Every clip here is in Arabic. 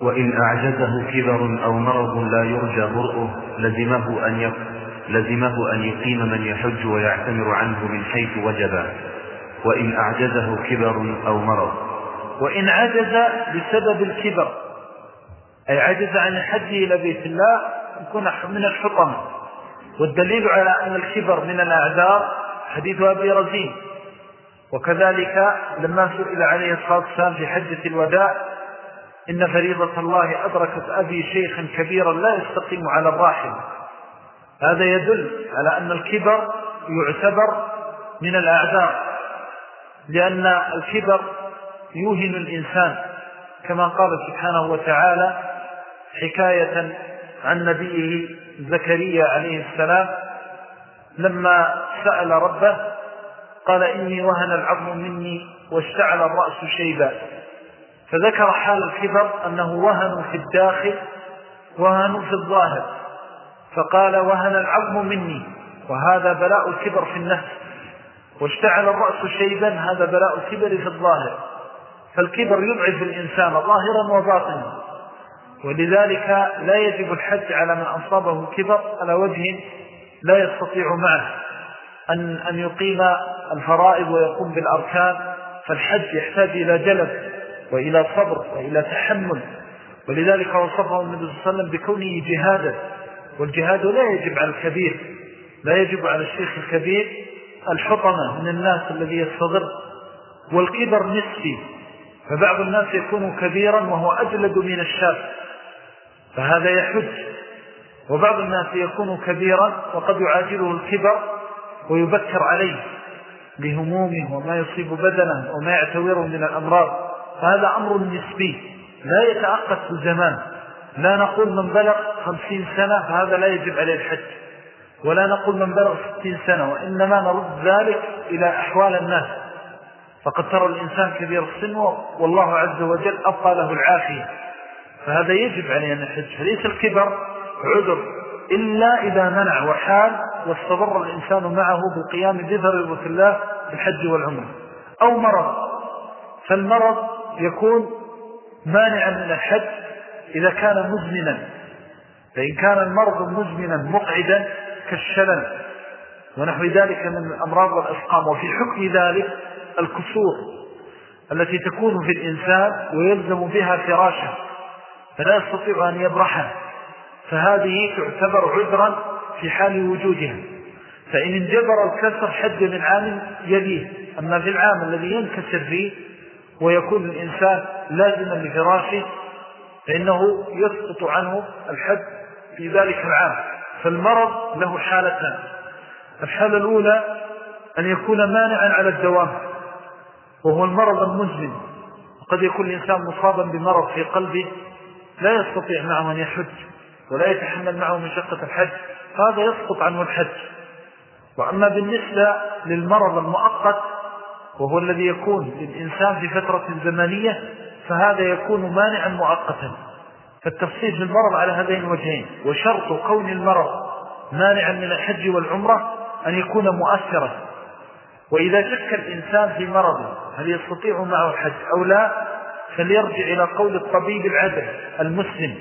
وإن أعجزه كبر أو مرض لا يرجى برؤه لزمه أن يقيم من يحج ويعتمر عنه من حيث وجب، وإن أعجزه كبر أو مرض. وإن عجز بسبب الكبر، أي عجز عن الحج إلى بيت الله، يكون من الحطمة. والدليل على أن الكبر من الأعذار حديث أبي رزين. وكذلك لما سئل عليه الصلاة والسلام في حجة الوداع: إن فريضة الله أدركت أبي شيخا كبيرا لا يستقيم على الراحل. هذا يدل على أن الكبر يعتبر من الأعذار، لأن الكبر يوهن الإنسان، كما قال سبحانه وتعالى حكاية عن نبيه زكريا عليه السلام لما سأل ربه قال: إني وهن العظم مني واشتعل الرأس شيبا. فذكر حال الكبر أنه وهن في الداخل وهن في الظاهر، فقال: وهن العظم مني، وهذا بلاء الكبر في النفس، واشتعل الرأس شيبا، هذا بلاء الكبر في الظاهر. فالكبر يضعف الإنسان ظاهرا وباطنا، ولذلك لا يجب الحج على من أصابه الكبر على وجه لا يستطيع معه أن يقيم الفرائض ويقوم بالأركان. فالحج يحتاج إلى جلد وإلى صبر وإلى تحمل، ولذلك وصفه النبي صلى الله عليه وسلم بكونه جهادا. والجهاد لا يجب على الكبير، لا يجب على الشيخ الكبير الحطمة من الناس الذي يستضر. والكبر نسبي، فبعض الناس يكون كبيرا وهو أجلد من الشاب فهذا يحج، وبعض الناس يكون كبيرا وقد يعاجله الكبر ويبكر عليه بهمومه وما يصيب بدنه وما يعتوره من الأمراض. فهذا أمر نسبي لا يتأقت في الزمان. لا نقول من بلغ 50 سنة فهذا لا يجب عليه الحج، ولا نقول من بلغ 60 سنة، وإنما نرد ذلك إلى أحوال الناس. فقد ترى الإنسان كبير السن والله عز وجل أبقى له العافية، فهذا يجب عليه أن يحج. فليس الكبر عذر إلا إذا منع وحال واستضر الإنسان معه بالقيام بفريضة الله في الحج والعمرة. أو مرض، فالمرض يكون مانعا من الحج إذا كان مزمنا. فإن كان المرض مزمنا مقعدا كالشلل ونحو ذلك من الأمراض والأسقام، وفي حكم ذلك الكسور التي تكون في الإنسان ويلزم بها فراشه فلا يستطيع أن يبرحها، فهذه تعتبر عذرا في حال وجودها. فإن انجبر الكسر حج من عام يليه. أما في العام الذي ينكسر فيه ويكون الإنسان لازما لفراشه فإنه يسقط عنه الحج في ذلك العام. فالمرض له حالتان: الحالة الأولى أن يكون مانعا على الدوام وهو المرض المزمن، وقد يكون الإنسان مصابا بمرض في قلبه لا يستطيع معه أن يحج ولا يتحمل معه مشقة الحج، فهذا يسقط عنه الحج. وأما بالنسبة للمرض المؤقت وهو الذي يكون للإنسان في فترة زمنية فهذا يكون مانعا مؤقتا. فالتفصيل في المرض على هذين الوجهين. وشرط كون المرض مانعا من الحج والعمرة أن يكون مؤثرا، وإذا شك الإنسان في مرضه هل يستطيع معه الحج أو لا فليرجع إلى قول الطبيب العدل المسلم.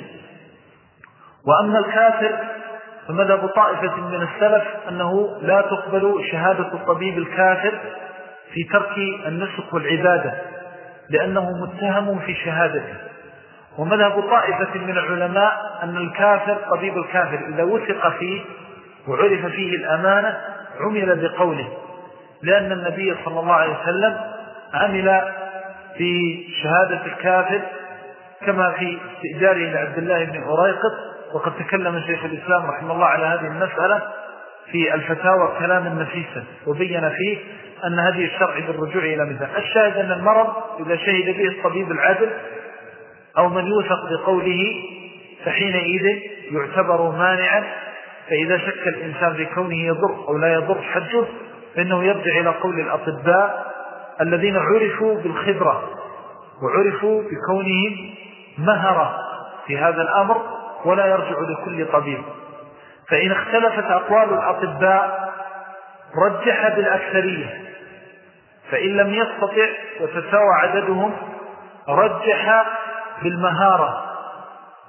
وأما الكافر فمذهب طائفة من السلف أنه لا تقبل شهادة الطبيب الكافر في ترك النسك والعبادة لأنه متهم في شهادته. ومذهب طائفة من العلماء أن الكافر طبيب الكافر إذا وثق فيه وعرف فيه الأمانة عمل بقوله، لأن النبي صلى الله عليه وسلم عمل في شهادة الكافر كما في استئجاره لعبد الله بن أريقط. وقد تكلم شيخ الإسلام رحمه الله على هذه المسألة في الفتاوى كلاما نفيسا وبين فيه أن هذه الشرع بالرجوع إلى مثال. الشاهد أن المرض إذا شهد به الطبيب العادل أو من يوثق بقوله فحينئذ يعتبر مانعا. فإذا شك الإنسان في كونه يضر أو لا يضر حجه فإنه يرجع إلى قول الأطباء الذين عرفوا بالخبرة وعرفوا بكونهم مهرة في هذا الأمر، ولا يرجع لكل طبيب. فإن اختلفت أقوال الأطباء رجح بالأكثرية، فإن لم يستطع وتساوى عددهم رجح بالمهارة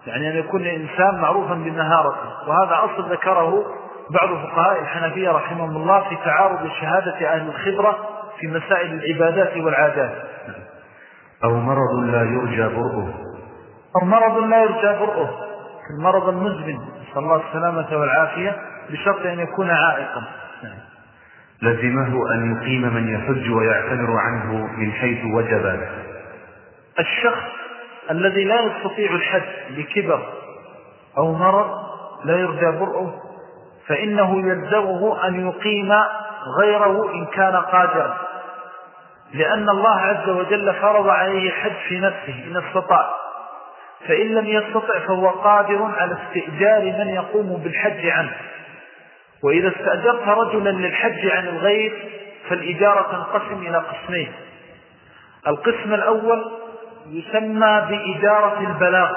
يعني أن يكون الإنسان معروفا بمهارته، وهذا أصل ذكره بعض فقهاء الحنفية رحمهم الله في تعارض شهادة أهل الخبرة في مسائل العبادات والعادات. أو مرض لا يرجى برؤه، أو مرض لا يرجى برؤه المرض المزمن نسأل الله السلامة والعافية، بشرط أن يكون عائقا. لزمه أن يقيم من يحج ويعتمر عنه من حيث وجب. الشخص الذي لا يستطيع الحج لكبر أو مرض لا يرجى برؤه فإنه يلزمه أن يقيم غيره إن كان قادرا، لأن الله عز وجل فرض عليه الحج في نفسه إن استطاع، فإن لم يستطع فهو قادر على استئجار من يقوم بالحج عنه. وإذا استأجرت رجلا للحج عن الغير فالإجارة تنقسم إلى قسمين. القسم الأول يسمى بإجارة البلاغ،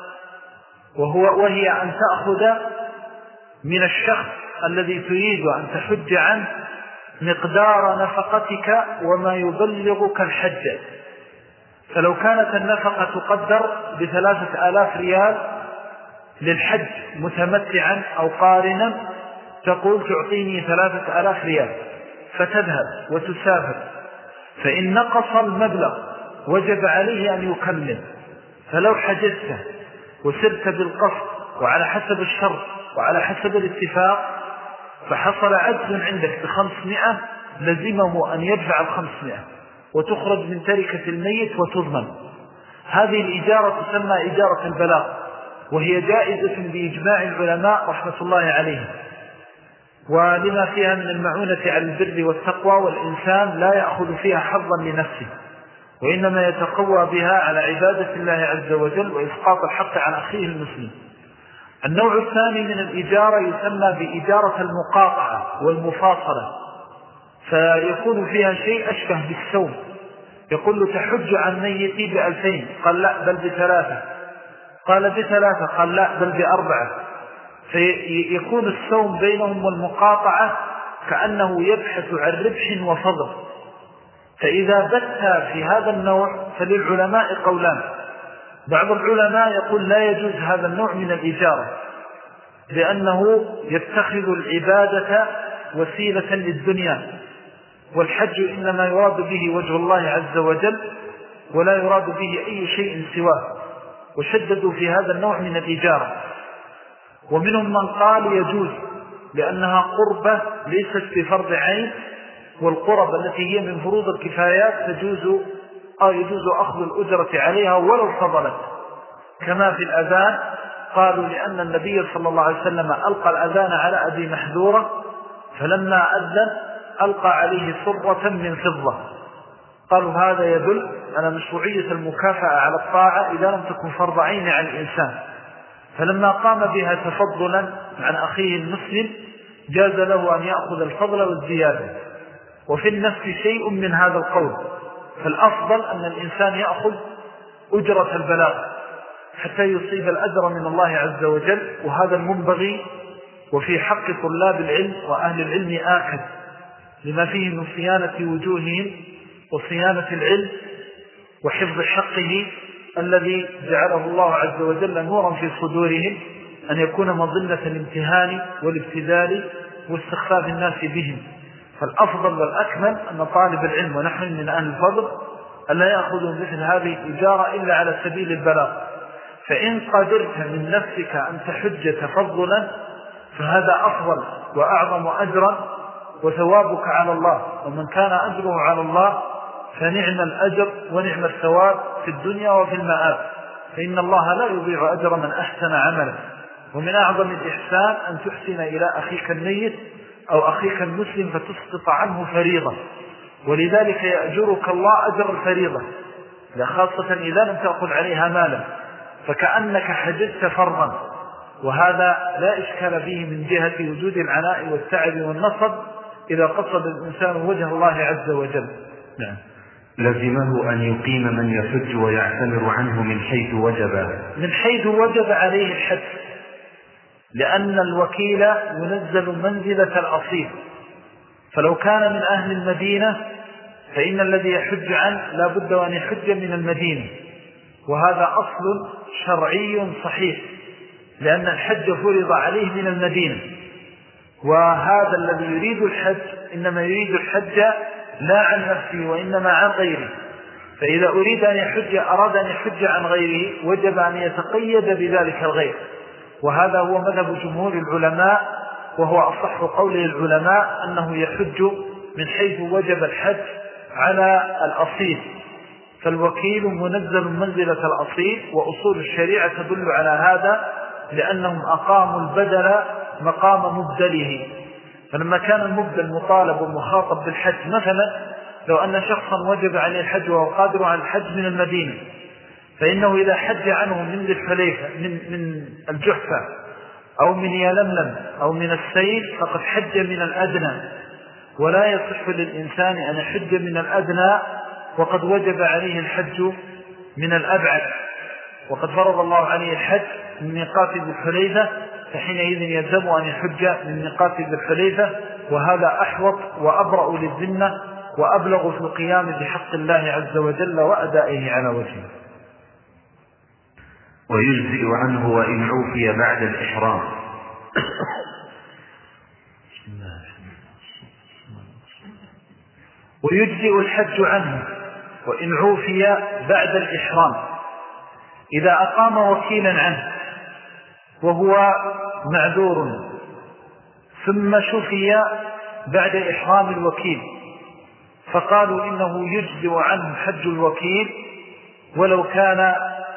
وهي أن تأخذ من الشخص الذي تريد أن تحج عنه مقدار نفقتك وما يبلغك الحج. فلو كانت النفقة تقدر ب3,000 ريال للحج متمتعا أو قارنا، تقول تعطيني 3,000 ريال، فتذهب وتسافر، فإن نقص المبلغ وجب عليه أن يكمل. فلو حجزت وسرت بالقصد وعلى حسب الشرط وعلى حسب الاتفاق فحصل عجز عندك ب500، لزمه أن يدفع 500 وتخرج من تركة الميت وتضمن. هذه الإجارة تسمى إجارة البلاغ، وهي جائزة بإجماع العلماء رحمة الله عليهم، ولما فيها من المعونة على البر والتقوى، والإنسان لا يأخذ فيها حظا لنفسه، وإنما يتقوى بها على عبادة الله عز وجل وإسقاط الحق عن أخيه المسلم. النوع الثاني من الإجارة يسمى بإجارة المقاطعة والمفاصلة، فيكون فيها شيء أشبه بالسوم. يقول له تحج عن ميتي ب2000، قال لا بل ب3، قال ب3، قال لا بل ب4. فيكون السوم بينهم والمقاطعة كأنه يبحث عن ربح وفضل. فإذا بت في هذا النوع فللعلماء قولان. بعض العلماء يقول لا يجوز هذا النوع من الإجارة، لأنه يتخذ العبادة وسيلة للدنيا، والحج إنما يراد به وجه الله عز وجل ولا يراد به أي شيء سواه، وشددوا في هذا النوع من الإجارة. ومنهم من قال يجوز لأنها قربة ليست بفرض عين، والقرب التي هي من فروض الكفايات يجوز أخذ الأجرة عليها ولو فضلت، كما في الأذان. قالوا لأن النبي صلى الله عليه وسلم ألقى الأذان على أبي محذورة، فلما أذن ألقى عليه صرة من فضة. قالوا هذا يدل على مشروعية المكافأة على الطاعة إذا لم تكن فرض عين على الإنسان، فلما قام بها تفضلا عن أخيه المسلم جاز له أن يأخذ الفضل والزيادة. وفي النفس شيء من هذا القول، فالأفضل أن الإنسان يأخذ أجرة البلاغ حتى يصيب الأجر من الله عز وجل، وهذا المنبغي. وفي حق طلاب العلم وأهل العلم آكد، لما فيه من صيانة وجوههم وصيانة العلم وحفظ حقه الذي جعله الله عز وجل نورا في صدورهم، أن يكون مظلة الامتهان والابتذال واستخفاف الناس بهم. فالأفضل والأكمل أن طالب العلم ونحن من أهل الفضل ألا يأخذوا مثل هذه الإجارة إلا على سبيل البلاغ. فإن قدرت من نفسك أن تحج تفضلا فهذا أفضل وأعظم أجرا وثوابك على الله، ومن كان أجره على الله فنعم الأجر ونعم الثواب في الدنيا وفي المآب، فإن الله لا يضيع أجر من أحسن عملا. ومن أعظم الإحسان أن تحسن إلى أخيك الميت أو أخيك المسلم فتسقط عنه فريضة، ولذلك يأجرك الله أجر الفريضة، خاصة إذا لم تأخذ عليها مالا، فكأنك حجزت فرضا. وهذا لا إشكال فيه من جهة وجود العناء والتعب والنصب إذا قصد الإنسان وجه الله عز وجل. نعم. لزمه أن يقيم من يحج ويعتمر عنه من حيث وجب عليه الحج، لأن الوكيل ينزل منزلة الأصيل. فلو كان من أهل المدينة فإن الذي يحج عنه لا بد أن يحج من المدينة، وهذا أصل شرعي صحيح، لأن الحج فرض عليه من المدينة، وهذا الذي يريد الحج إنما يريد الحج لا عن نفسه وإنما عن غيره، فإذا أراد أن يحج عن غيره وجب أن يتقيد بذلك الغير، وهذا هو مذهب جمهور العلماء، وهو أصح قول العلماء أنه يحج من حيث وجب الحج على الأصيل، فالوكيل منزل منزلة الأصيل، وأصول الشريعة تدل على هذا، لأنهم أقاموا البدل مقام مبدله. فلما كان المبدل مطالب ومخاطب بالحج، مثلا لو أن شخصا وجب عليه الحج وهو قادر على الحج من المدينة، فإنه إذا حج عنه من ذي الحليفة من الجحفة أو من يلملم أو من السيل فقد حج من الأدنى، ولا يصح للإنسان أن يحج من الأدنى وقد وجب عليه الحج من الأبعد، وقد فرض الله عليه الحج من ميقات ذي الحليفة، فحينئذ يلزم أن يحج من ميقات ذي الحليفة، وهذا أحوط وأبرأ للذمة وأبلغ في القيام بحق الله عز وجل وأدائه على وجهه. ويجزئ عنه وإن عوفي بعد الإحرام. ويجزئ الحج عنه وإن عوفي بعد الإحرام، إذا أقام وكيلا عنه وهو معذور ثم شفي بعد إحرام الوكيل، فقالوا إنه يجزئ عنه حج الوكيل ولو كان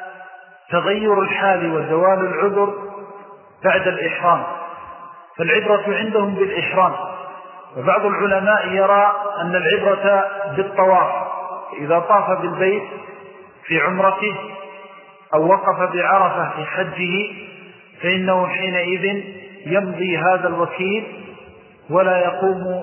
تغير الحال وزوال العذر بعد الإحرام، فالعبرة عندهم بالإحرام. وبعض العلماء يرى أن العبرة بالطواف، إذا طاف بالبيت في عمرته أو وقف بعرفة في حجه فإنه حينئذ يمضي هذا الوكيل ولا يقوم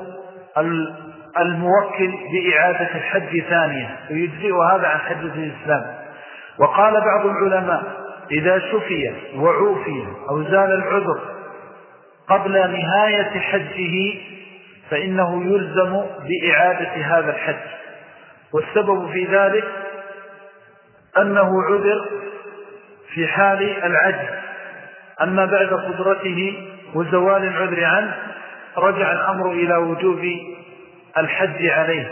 الموكل بإعادة الحج ثانية، ويجزئ هذا عن حجة الإسلام. وقال بعض العلماء إذا شفي وعوفي أو زال العذر قبل نهاية حجه فإنه يلزم بإعادة هذا الحج، والسبب في ذلك أنه عذر في حال العجز، أما بعد قدرته وزوال العذر عنه رجع الأمر إلى وجوب الحج عليه.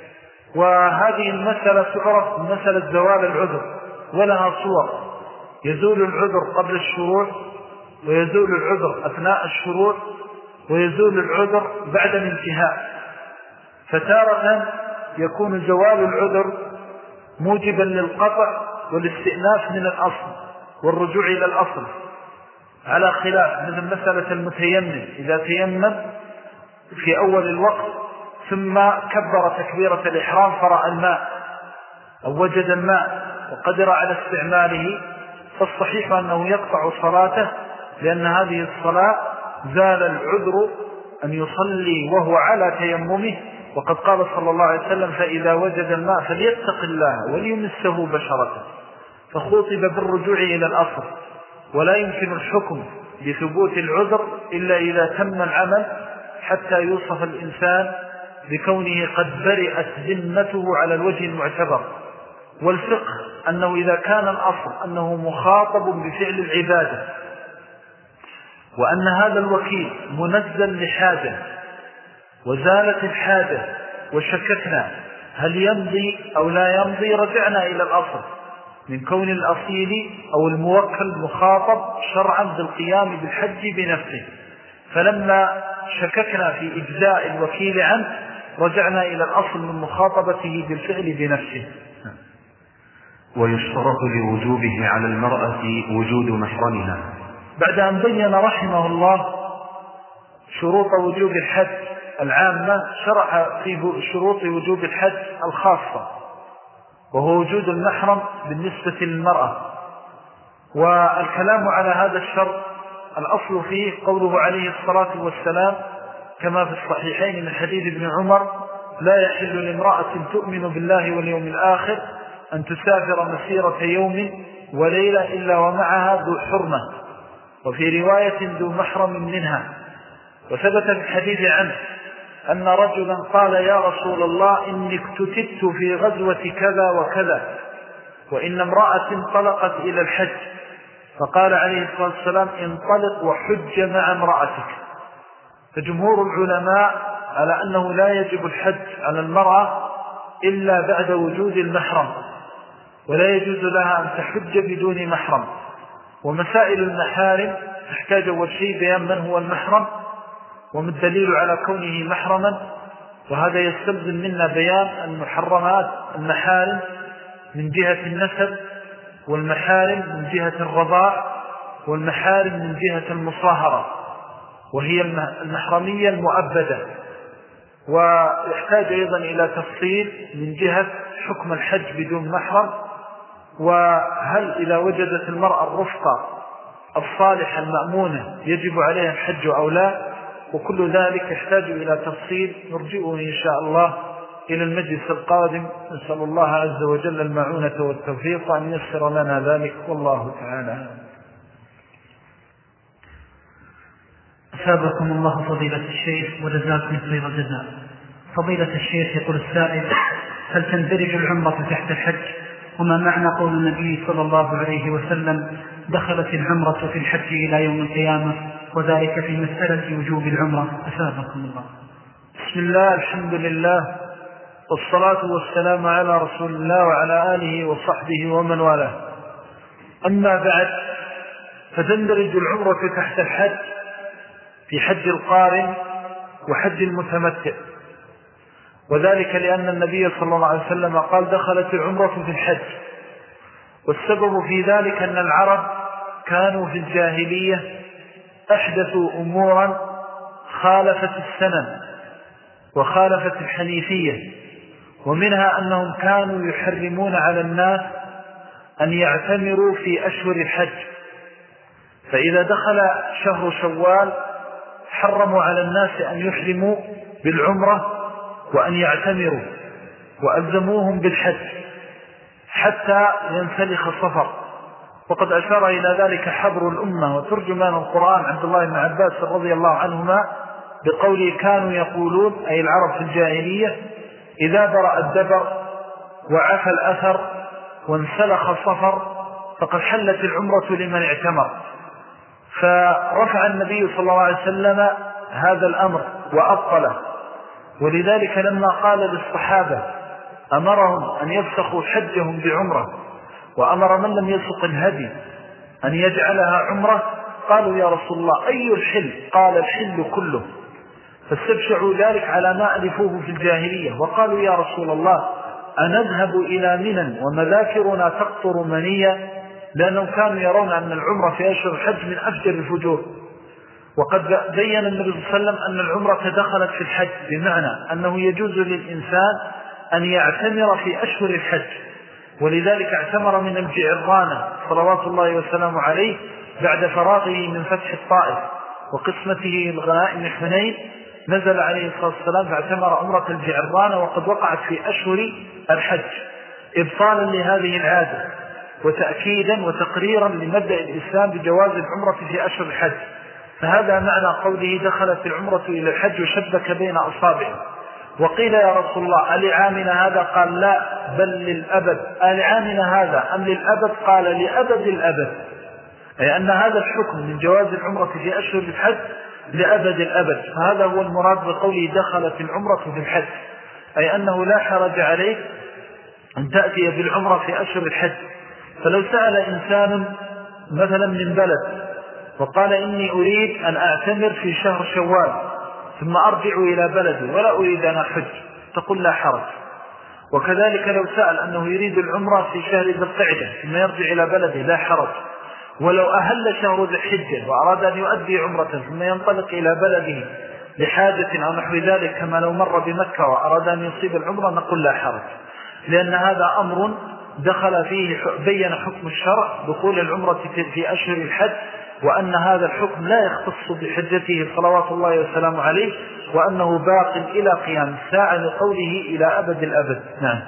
وهذه المسألة تعرف مسألة زوال العذر، ولها صور: يزول العذر قبل الشروع، ويزول العذر أثناء الشروع، ويزول العذر بعد الانتهاء. فتارة يكون زوال العذر موجبا للقطع والاستئناف من الأصل والرجوع إلى الأصل، على خلاف مثل مسألة المتيمم إذا تيمم في أول الوقت ثم كبر تكبيرة الإحرام فرأى الماء أو وجد الماء وقدر على استعماله، فالصحيح أنه يقطع صلاته، لأن هذه الصلاة زال العذر أن يصلي وهو على تيممه، وقد قال صلى الله عليه وسلم: فإذا وجد الماء فليتق الله وليمسه بشرته، فخوطب بالرجوع إلى الأصل. ولا يمكن الحكم بثبوت العذر إلا إذا تم العمل حتى يوصف الإنسان بكونه قد برئت ذمته على الوجه المعتبر. والفقه أنه إذا كان الأصل أنه مخاطب بفعل العبادة، وأن هذا الوكيل منزل لحاجة وزالت الحاجة وشككنا هل يمضي أو لا يمضي، رجعنا إلى الأصل من كون الأصيل أو الموكل مخاطب شرعا بالقيام بالحج بنفسه. فلما شككنا في إجزاء الوكيل عنه رجعنا إلى الأصل من مخاطبته بالفعل بنفسه. ويشترط لوجوبه على المرأة وجود محرمها. بعد أن بين رحمه الله شروط وجوب الحج العامة، شرع في شروط وجوب الحج الخاصة، وهو وجود المحرم بالنسبة للمرأة. والكلام على هذا الشرط الأصل فيه قوله عليه الصلاة والسلام كما في الصحيحين من حديث ابن عمر: لا يحل لامرأة تؤمن بالله واليوم الآخر أن تسافر مسيرة يوم وليلة إلا ومعها ذو حرمة، وفي رواية ذو محرم منها. وثبت في الحديث عنه أن رجلا قال: يا رسول الله إني اكتتبت في غزوة كذا وكذا، وإن امرأة انطلقت إلى الحج فقال عليه الصلاة والسلام انطلق وحج مع امرأتك. فجمهور العلماء على أنه لا يجب الحج على المرأة إلا بعد وجود المحرم، ولا يجوز لها أن تحج بدون محرم. ومسائل المحارم تحتاج أول شيء بيان من هو المحرم وما الدليل على كونه محرما، وهذا يستلزم منا بيان المحرمات المحارم من جهة النسب، والمحارم من جهة الرضاع، والمحارم من جهة المصاهرة وهي المحرمية المؤبدة. ويحتاج أيضا إلى تفصيل من جهة حكم الحج بدون محرم، وهل إذا وجدت المرأة الرفقة الصالحة المأمونة يجب عليها الحج أو لا، وكل ذلك يحتاج إلى تفصيل نرجئه إن شاء الله إلى المجلس القادم. نسأل الله عز وجل المعونة والتوفيق أن يسر لنا ذلك، والله تعالى. أثابكم الله فضيلة الشيخ وجزاكم خير الجزاء. فضيلة الشيخ يقول السائل: هل تندرج العمرة تحت الحج؟ وما معنى قول النبي صلى الله عليه وسلم: دخلت العمرة في الحج إلى يوم القيامة، وذلك في مسألة وجوب العمرة؟ أثابكم الله. بسم الله، الحمد لله، والصلاة والسلام على رسول الله وعلى آله وصحبه ومن والاه. أما بعد، فتندرج العمرة تحت الحج في حج القارن وحج المتمتع، وذلك لأن النبي صلى الله عليه وسلم قال: دخلت العمرة في الحج. والسبب في ذلك أن العرب كانوا في الجاهلية أحدثوا أمورا خالفت السنن وخالفت الحنيفية، ومنها أنهم كانوا يحرمون على الناس أن يعتمروا في أشهر الحج، فإذا دخل شهر شوال حرموا على الناس أن يحرموا بالعمرة وأن يعتمروا، وألزموهم بالحج حتى ينسلخ الصفر. وقد أشار إلى ذلك حبر الأمة وترجمان القرآن عبد الله بن عباس رضي الله عنهما بقوله: كانوا يقولون، أي العرب في الجاهلية: إذا برأ الدبر وعفى الأثر وانسلخ الصفر فقد حلت العمرة لمن اعتمر. فرفع النبي صلى الله عليه وسلم هذا الأمر وأبطله، ولذلك لما قال للصحابة أمرهم أن يفسخوا حجهم بعمرة، وأمر من لم يسق الهدي أن يجعلها عمرة، قالوا: يا رسول الله أي الحل؟ قال: الحل كله. فاستبشعوا ذلك على ما ألفوه في الجاهلية، وقالوا: يا رسول الله أنذهب إلى منى ومذاكرنا تقطر منيا، لأنهم كانوا يرون أن العمرة في أشهر الحج من أفجر الفجور. وقد بين النبي صلى الله عليه وسلم أن العمرة دخلت في الحج، بمعنى أنه يجوز للإنسان أن يعتمر في أشهر الحج، ولذلك اعتمر من الجعرانة صلوات الله وسلامه عليه بعد فراغه من فتح الطائف وقسمته الغنائم حنين، نزل عليه الصلاة والسلام فاعتمر عمرة الجعرانة، وقد وقعت في أشهر الحج إبطالا لهذه العادة وتأكيدا وتقريرا لمبدأ الإسلام بجواز العمرة في أشهر الحج. فهذا معنى قوله: دخلت العمرة إلى الحج وشبك بين أصابعه. وقيل: يا رسول الله ألعامنا هذا؟ قال: لا، بل للأبد. ألعامنا هذا أم للأبد؟ قال: لأبد الأبد، أي أن هذا الحكم من جواز العمرة في أشهر الحج لأبد الأبد. فهذا هو المراد بقوله: دخلت العمرة في الحج، أي أنه لا حرج عليك أن تأتي بالعمرة في أشهر الحج. فلو سأل إنسان مثلا من بلد وقال: إني أريد أن أعتمر في شهر شوال ثم أرجع إلى بلدي ولا أريد أن أحج، تقول: لا حرج. وكذلك لو سأل أنه يريد العمرة في شهر ذي القعدة ثم يرجع إلى بلده، لا حرج. ولو أهل شهر ذي الحجة وأراد أن يؤدي عمرة ثم ينطلق إلى بلده لحاجة أو نحو ذلك، كما لو مر بمكة وأراد أن يصيب العمرة، نقول: لا حرج، لأن هذا أمر دخل فيه بين حكم الشرع دخول العمرة في أشهر الحج، وأن هذا الحكم لا يختص بحجته صلوات الله وسلامه عليه، وأنه باق إلى قيام الساعة لقوله: إلى أبد الأبد. نعم.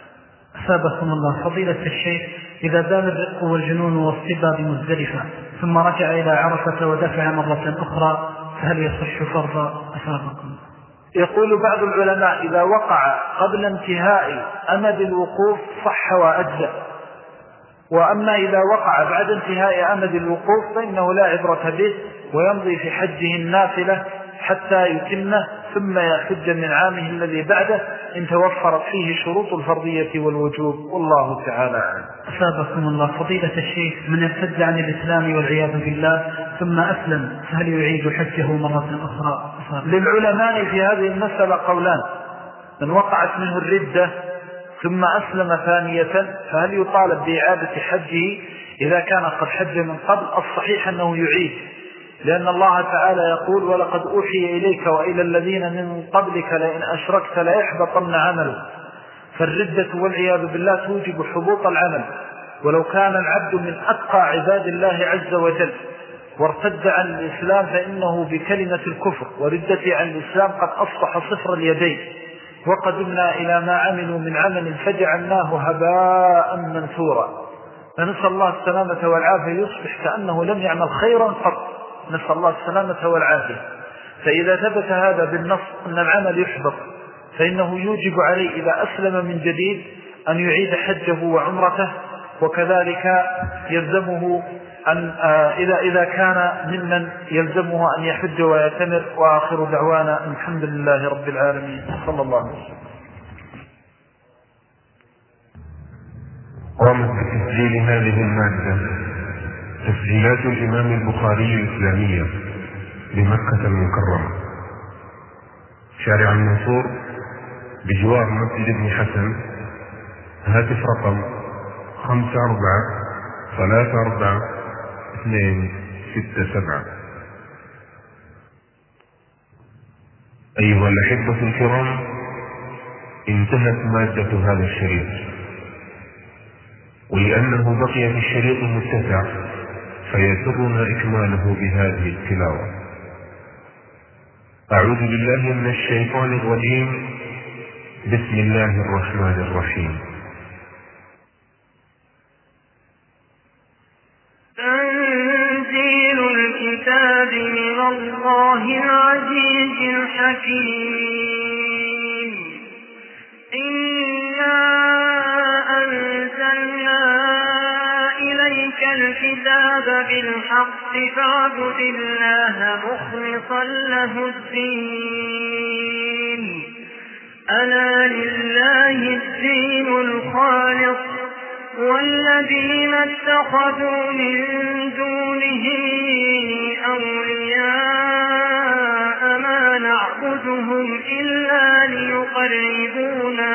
أثابكم الله. فضيلة الشيخ: إذا زال الرق والجنون والصبا بمزدلفة ثم رجع إلى عرفة ودفع مرة أخرى، فهل يصح فرضا؟ أثابكم. يقول بعض العلماء: إذا وقع قبل انتهاء أمد الوقوف صح وأجزأ، وأما إذا وقع بعد انتهاء أمد الوقوف فإنه لا عبرة به، ويمضي في حجه النافلة حتى يتمه، ثم يحج من عامه الذي بعده إن توفرت فيه شروط الفرضية والوجوب، والله تعالى أعلم. أصابكم الله. فضيلة الشيخ، من ارتد عن الإسلام والعياذ بالله ثم أسلم، فهل يعيد حجه مرة أخرى؟ للعلماء في هذه المسألة قولان: من وقعت منه الردة ثم أسلم ثانية فهل يطالب بإعادة حجه إذا كان قد حج من قبل؟ الصحيح أنه يعيد، لأن الله تعالى يقول: ولقد أوحي إليك وإلى الذين من قبلك لئن أشركت ليحبطن عمله. فالردة والعياذ بالله توجب حبوط العمل، ولو كان العبد من أتقى عباد الله عز وجل وارتد عن الإسلام فإنه بكلمة الكفر وردة عن الإسلام قد أصبح صفر اليدين، وقدمنا إلى ما عملوا من عمل فجعلناه هباء منثورا. فنسأل الله السلامة والعافية، يصبح كأنه لم يعمل خيرا قط، نسأل الله السلامة والعافية. فإذا ثبت هذا بالنص أن العمل يحبط فإنه يوجب عليه إذا أسلم من جديد أن يعيد حجه وعمرته، وكذلك يلزمه أن إذا كان ممن يلزمه أن يحج ويتمر. وآخر دعوانا الحمد لله رب العالمين، صلى الله عليه وسلم. قامت بتسجيل هذه المادة تسجيلات الإمام البخاري الإسلامية بمكة المكرمة، شارع المنصور بجوار مسجد ابن حسن. هاتف رقم 54344267. أيها الأحبة الكرام، انتهت مادة هذا الشريط، ولأنه بقي في الشريط المتسع فيسرنا إكماله بهذه التلاوة. أعوذ بالله من الشيطان الرجيم. بسم الله الرحمن الرحيم. تنزيل الكتاب من الله العزيز الحكيم. إنا أنزلنا إليك الكتاب بالحق فاعبد الله مخلصا له الدين. ألا لله الدين الخالص، والذين اتخذوا من دونه أولياء ما نعبدهم إلا ليقربونا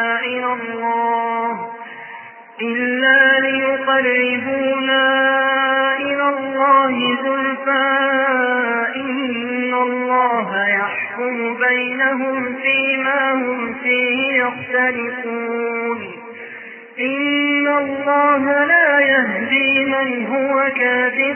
إلى الله زلفى إن الله يحكم بينهم فيما هم فيه يختلفون. إن الله لا يهدي من هو كاذب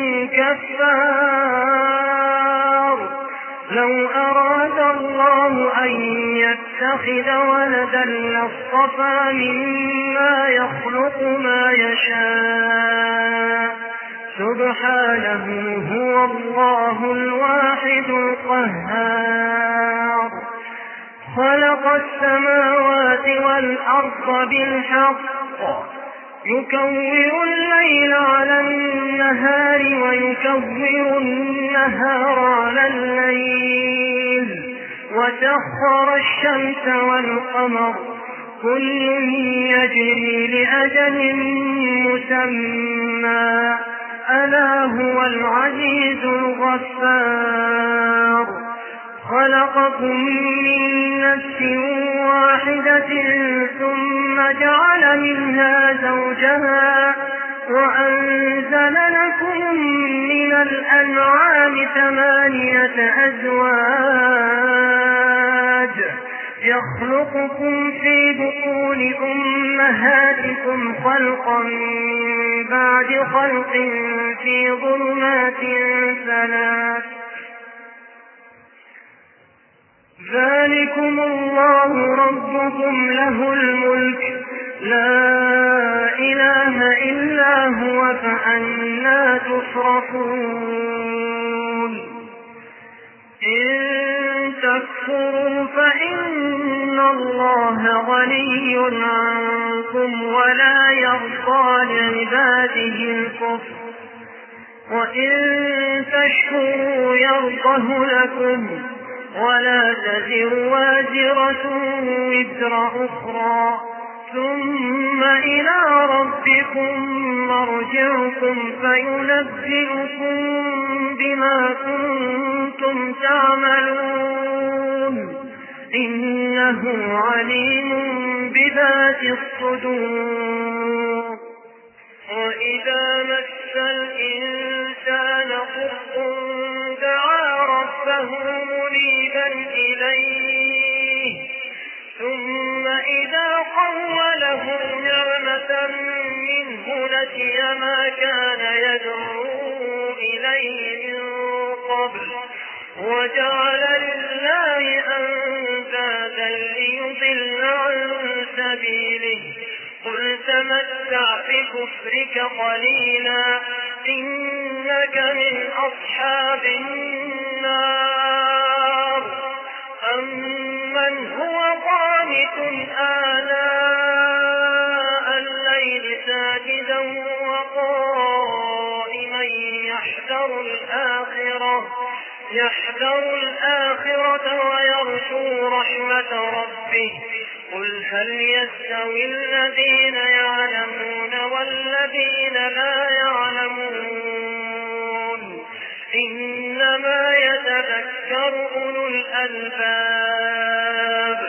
كفار. لو أراد الله أن يتخذ ولدا لاصطفى مما يخلق ما يشاء، سبحانه هو الله الواحد القهار. خلق السماوات والأرض بالحق، يكور الليل على النهار ويكور النهار على الليل، وسخر الشمس والقمر كل يجري لأجل مسمى، ألا هو العزيز الغفار. خلقكم من نفس واحدة ثم جعل منها زوجها وأنزل لكم من الأنعام 8 أزواج يخلقكم في بطون أمهاتكم خلقا من بعد خلق في ظلمات 3. ذلكم الله ربكم له الملك لا إله إلا هو فأنى تصرفون. إن تكفروا فإن الله غني عنكم ولا يرضى لعباده الكفر وإن تشكروا يرضه لكم ولا تزر وازرة وزر أخرى ثم إلى ربكم مرجعكم فينبئكم بما كنتم تعملون إنه عليم بذات الصدور. وإذا مس الإنسان ضر دعا ربه منيبا إليه ثم إذا خوله نعمة منه نسي ما كان يدعو إليه من قبل وجعل لله أندادا ليضل عن سبيله قل تمتع بكفرك قليلا إنك من أصحاب النار. أمن هو قانت آناء الليل ساجدا وقائما يحذر الآخرة ويرجو رحمة ربه قل هل يستوي الذين يعلمون والذين لا يعلمون إنما يتذكر أولو الألباب.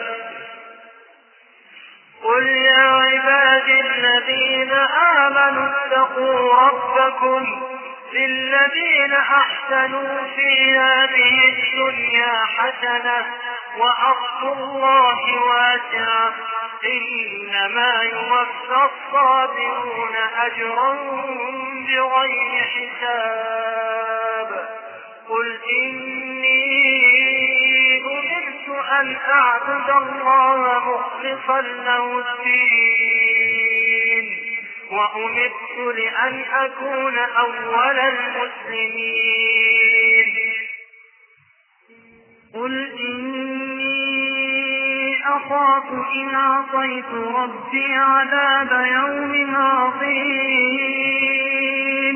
قل يا عبادي الذين آمنوا اتقوا ربكم للذين أحسنوا في هذه الدنيا حسنة وأرض الله واسعة إنما يوفى الصابرون أجرهم بغير حساب. قل إني أمرت أن أعبد الله مخلصا له الدين وأمرت لأن أكون أول المسلمين. قل إني أخاف إن عصيت ربي عذاب يوم عظيم.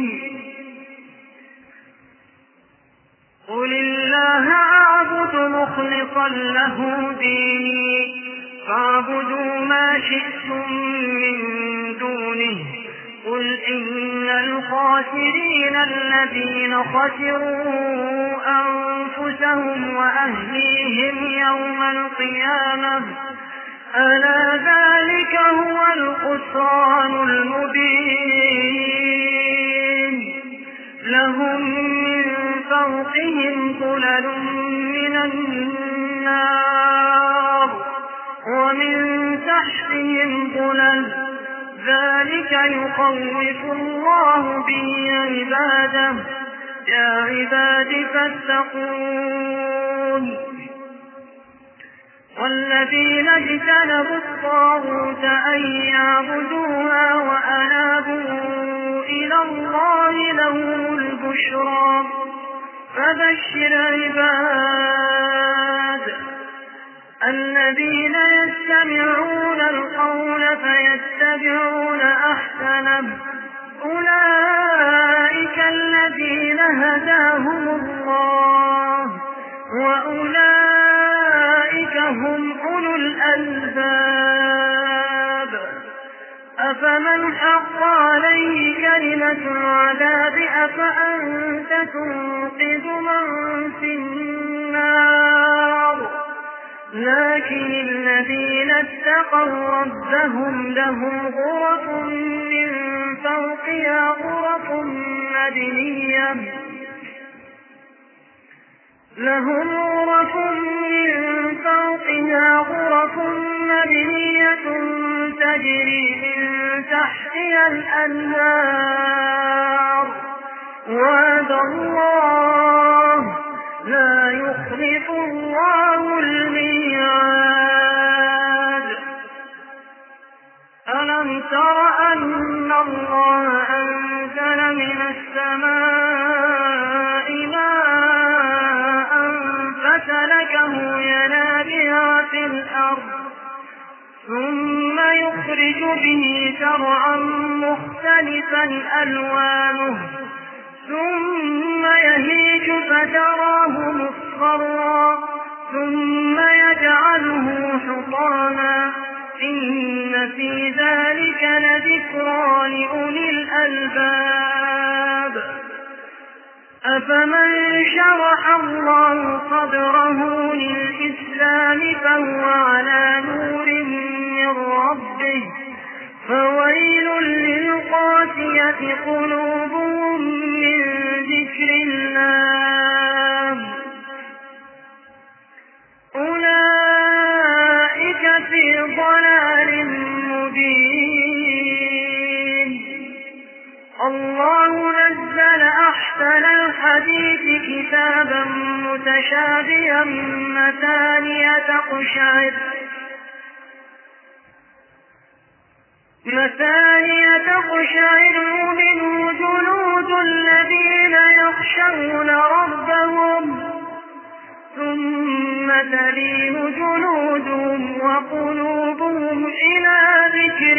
قل الله أعبد مخلصا له ديني فاعبدوا ما شئتم من دونه. قل إن الخاسرين الذين خسروا أنفسهم وأهليهم يوم القيامة ألا ذلك هو الخسران المبين. لهم من فوقهم ظلل من النار ومن تحتهم ظلل ذلك يخوف الله به عباده يا عباد فاتقون. والذين اجتنبوا الطاغوت أن يعبدوها وأنابوا إلى الله لهم البشرى فبشر عباد الذين يستمعون القول فيتبعون أحسنه أولئك الذين هداهم الله وأولئك هم أولو الألباب. أفمن حق عليه كلمة العذاب أفأنت تنقذ من في النار. لكن الذين اتقوا ربهم لهم غرف من فوقها غرف مبنية تجري من تحتها الأنهار وعد الله لا يخلف الله الميعاد. ألم تر أن الله أنزل من السماء ماء فسلكه الأرض ثم يخرج به زرعا مختلفا ألوانه ثم يهيج فتراه مصفرا ثم يجعله حطاما إن في ذلك لذكرى لأولي الألباب أفمن شرح الله صدره للإسلام فهو على نور من ربه فويل للقاسية قلوبهم من ذكر الله أولئك في ضلال مبين الله نزل أحسن الحديث كتابا متشابها مثانية تقشعر منه جلود الذين يخشون ربهم ثم تلين جلودهم وقلوبهم إلى ذكر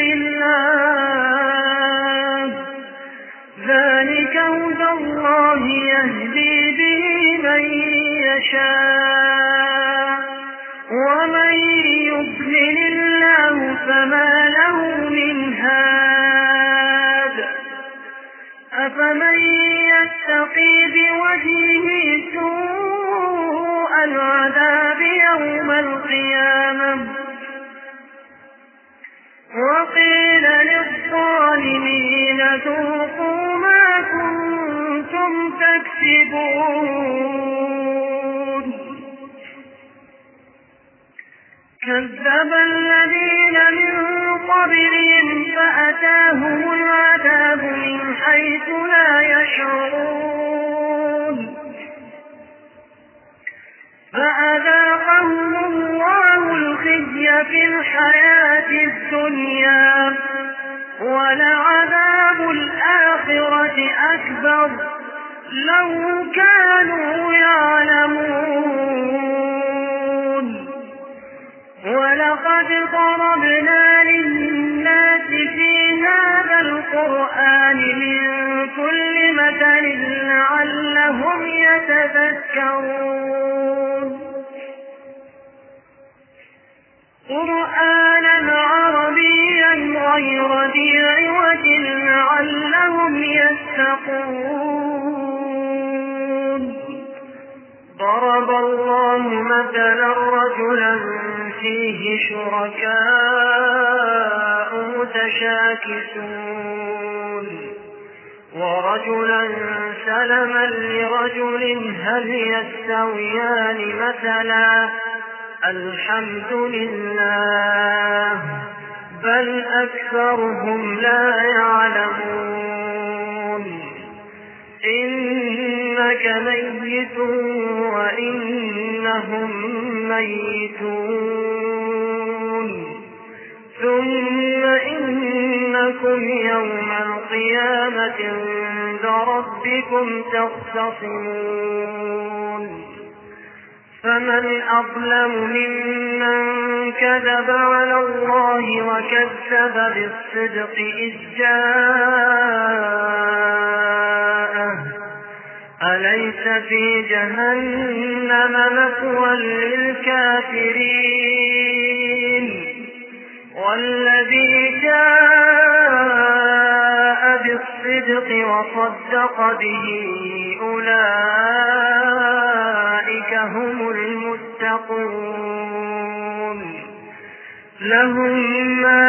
الله ذلك هدى الله يهدي به من يشاء ومن يضلل الله فما له من هاد أفمن يتقي بوجهه سوء العذاب يوم القيامة وقيل للظالمين ذوقوا ما كنتم تكسبون كذب الذين من قبلهم فأتاهم العذاب من حيث لا يشعرون فأذاقهم الله الخزي في الحياة الدنيا ولعذاب الآخرة أكبر لو كانوا يعلمون ولقد ضربنا للناس في هذا القرآن من كل مثل لعلهم يتذكرون قرآنا عربيا غير ذي عوج لعلهم يتقون ضرب الله مثلا رجلا فيه شركاء متشاكسون ورجلا سلما لرجل هل يستويان مثلا الحمد لله بل أكثرهم لا يعلمون إنك ميت وإنهم ميتون ثم إنكم يوم القيامة عند ربكم تختصمون فمن أظلم ممن كذب على الله وكذب بالصدق إذ جاءه أليس في جهنم مثوى للكافرين والذي جاء بالصدق وصدق به أولئك هم المتقون لهم ما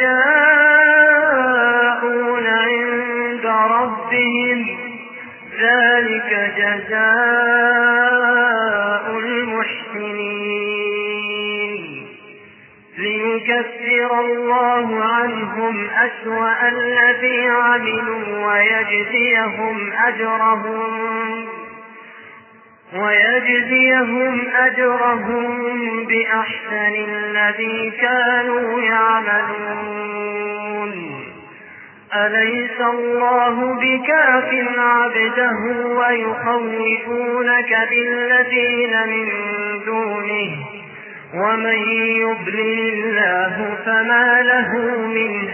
يشاءون عند ربهم ذلك جزاء المحسنين ليكفر الله عنهم أسوأ الذي عملوا ويجزيهم أجرهم بأحسن الذي كانوا يعملون أليس الله بكاف عبده ويخوفونك بالذين من دونه ومن يضلل الله فما له من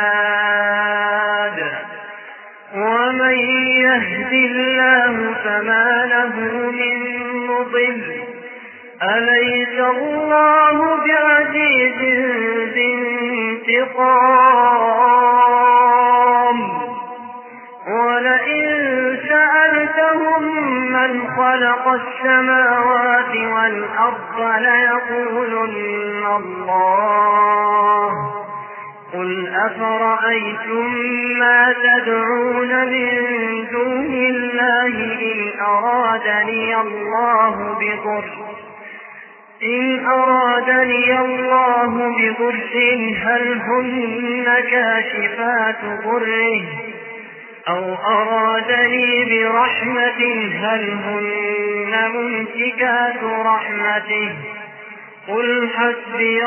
هاد ومن يهد الله فما له من مضل أليس الله بعزيز ذي انتقام ولئن سألتهم من خلق السماوات والأرض ليقولن الله قل أفرأيتم ما تدعون من دون الله إن أرادني الله بضر هل هن كاشفات ضره أو أرادني برحمة هل هن ممسكات رحمته قل حسبي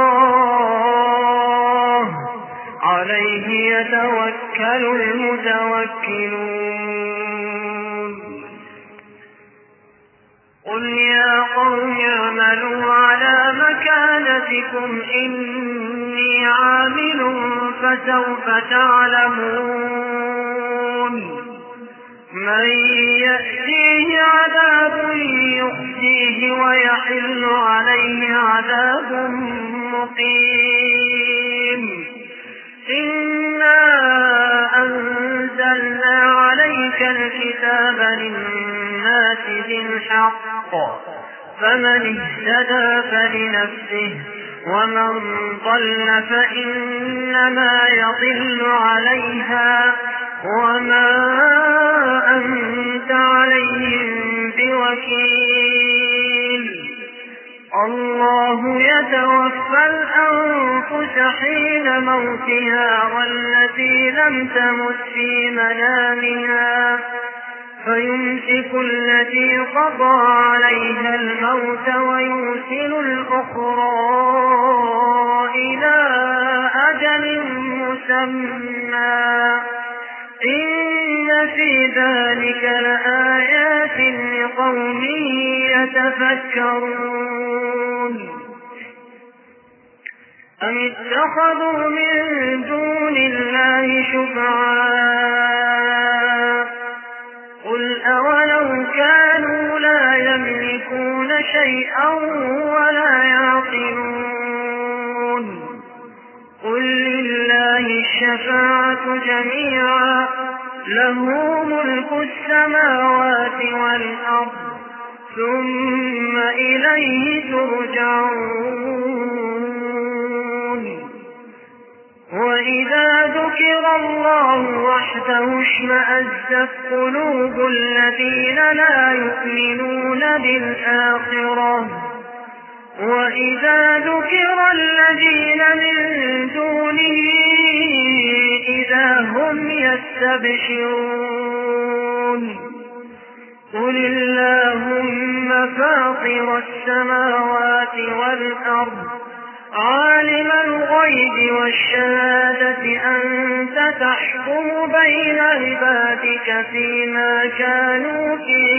الله عليه يتوكل المتوكلون قل يا قوم اعملوا على مكانتكم إني عامل فسوف تعلمون من يأتيه عذاب يخزيه ويحل عليه عذاب مقيم إنا أنزلنا عليك الكتاب للناس بالحق فمن اهتدى فلنفسه ومن ضل فإنما يضل عليها وما أنت عليهم بوكيل الله يتوفى الأنفس حين موتها والتي لم تمت في منامها فيمسك التي قضى عليها الموت ويرسل الأخرى إلى أجل مسمى إن في ذلك لآيات لقوم يتفكرون أم اتخذوا من دون الله شفعاء قل أولو كانوا لا يملكون شيئا ولا يعقلون قل لله الشفاعة جميعا له ملك السماوات والأرض ثم إليه ترجعون وإذا ذكر الله وحده اشمأزت قلوب الذين لا يؤمنون بالآخرة وإذا ذكر الذين من دونه إذا هم يستبشرون قل اللهم فاطر السماوات والأرض عالم الغيب والشهادة أنت تحكم بين عبادك فيما كانوا فيه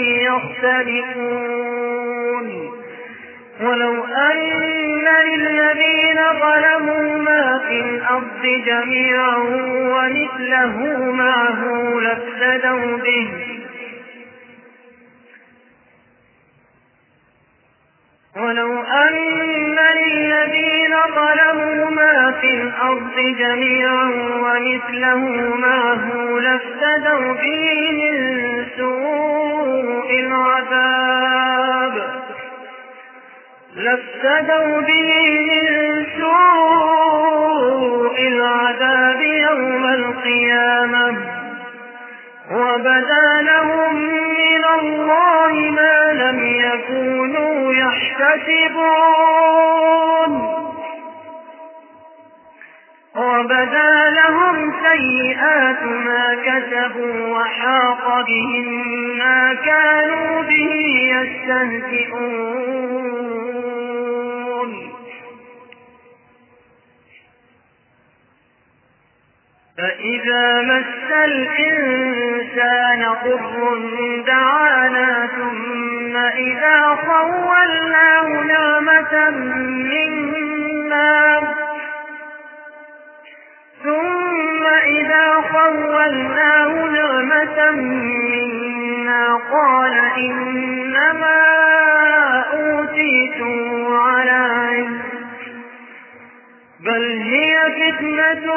يختلفون ولو أن للذين ظلموا ما في الأرض جميعا ومثله معه لافتدوا به ولو أن للذين ظلموا ما في الأرض جميعا ومثله معه لافتدوا به من سوء العذاب يوم القيامة وبدا لهم من الله ما لم يكونوا يحتسبون وبدا لهم سيئات ما كسبوا وحاق بهم ما كانوا به يستهزئون فإذا مس الإنسان ضر دعانا ثم إذا خولناه نعمة منا قال إنما أوتيته على علم بل هي فتنة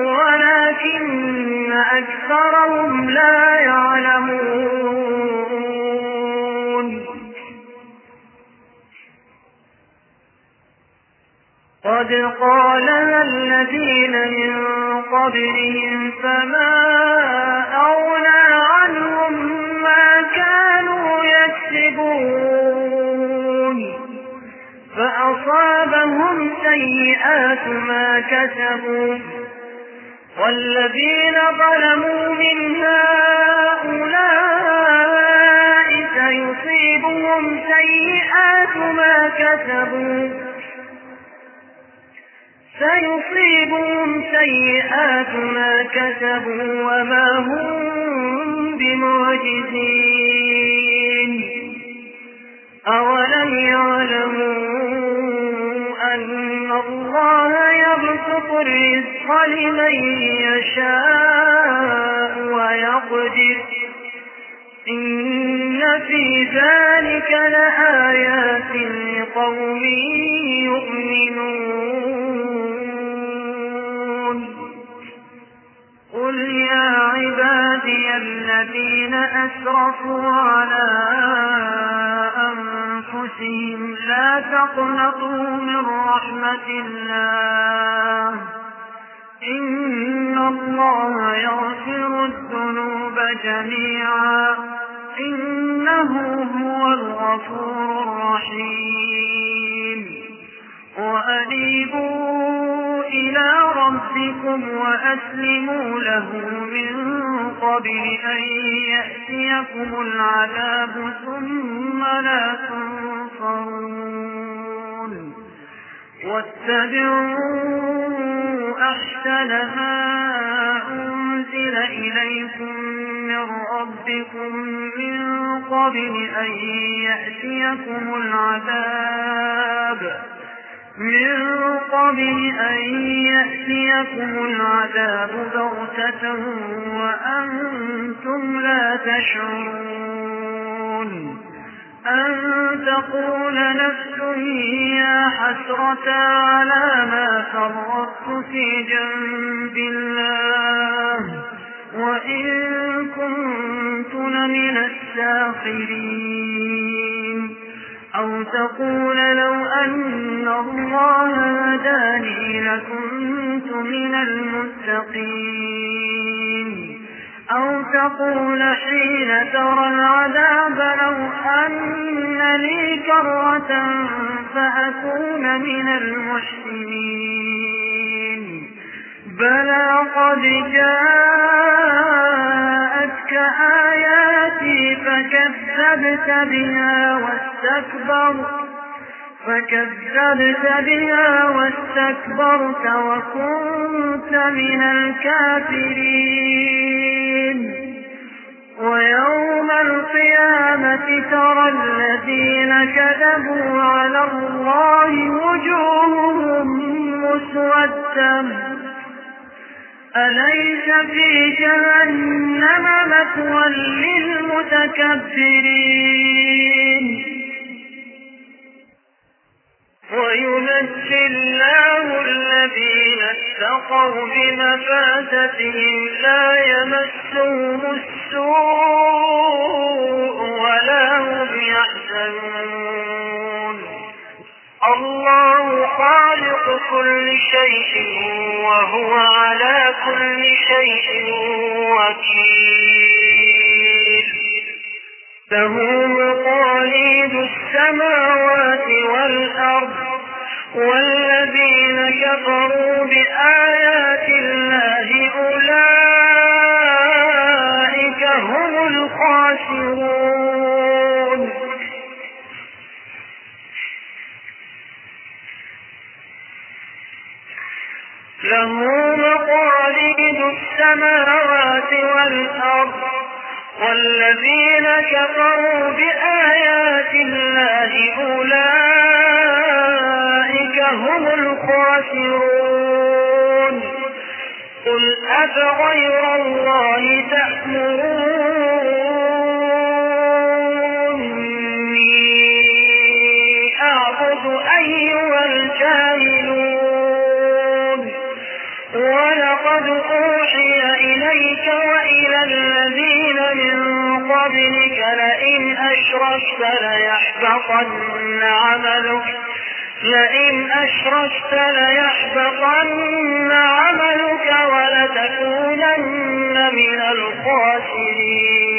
ولكن أكثرهم لا يعلمون. قد قالها الذين من قبلهم فما أغنى عنهم ما كانوا يكسبون فأصابهم سيئات ما كسبوا والذين ظلموا من هؤلاء سيصيبهم سيئات ما كسبوا وما هم بمعجزين. أولم يعلموا أن الله يبسط الرزق لمن يشاء ويقدر إن في ذلك لآيات لقوم يؤمنون. قل يا عبادي الذين أسرفوا على أنفسهم لا تقنطوا من رحمة الله إن الله يغفر الذنوب جميعا إنه هو الغفور الرحيم. وأنيبوا إلى ربكم وأسلموا له من قبل أن يأتيكم العذاب ثم لا تنصرون. واتبعوا أحسن ما أنزل إليكم من ربكم من قبل أن يأتيكم العذاب بغتة وأنتم لا تشعرون أن تقول نفس يا حسرة على ما فرطت في جنب الله وإن كنت لمن الساخرين. أو تقول لو أن الله هداني لكنت من المتقين. أو تقول حين ترى العذاب لو أن لي كرة فأكون من المحسنين. بلى قد جاءتك آياتي فكذبت بها واستكبرت وكنت من الكافرين. ويوم القيامة ترى الذين كذبوا على الله وجوههم مسودة أليس في جهنم مثوى للمتكبرين. وينجي الله الذين اتقوا بمفازتهم لا يمسهم السوء ولا هم يحزنون. الله خالق كل شيء وهو على كل شيء وكيل. له مقاليد السماوات والأرض والذين كفروا بآيات الله أولئك هم الخاسرون. له مقاليد والأرض والذين كفروا بآيات الله أولئك هم الخاسرون. قل أفغير الله تأمروني أعبد أيها الجاهلون. ولقد أوحي إليك وإلى الذين من قبلك لئن أشركت ليحبطن عملك ولتكونن من الخاسرين.